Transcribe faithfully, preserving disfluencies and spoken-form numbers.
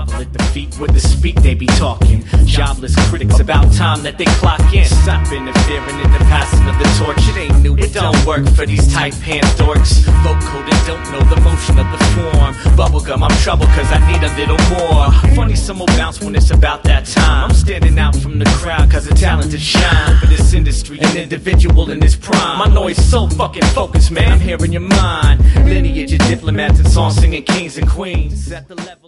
grovel at the feet where the speak they be talking. Jobless critics, about time that they clock in. Stop interfering in the passing of the torch. It ain't new, it don't work for these tight pants dorks. Vote coded, don't know the motion of the form. Bubblegum, I'm trouble cause I need a little more. Funny some will bounce when it's about that time. I'm standing out from the crowd cause the talented shine. For this industry, an individual in his prime. I know he's so fucking focused, man, I'm hearing your mind. Lineage of diplomats and song singing kings and queens. At the level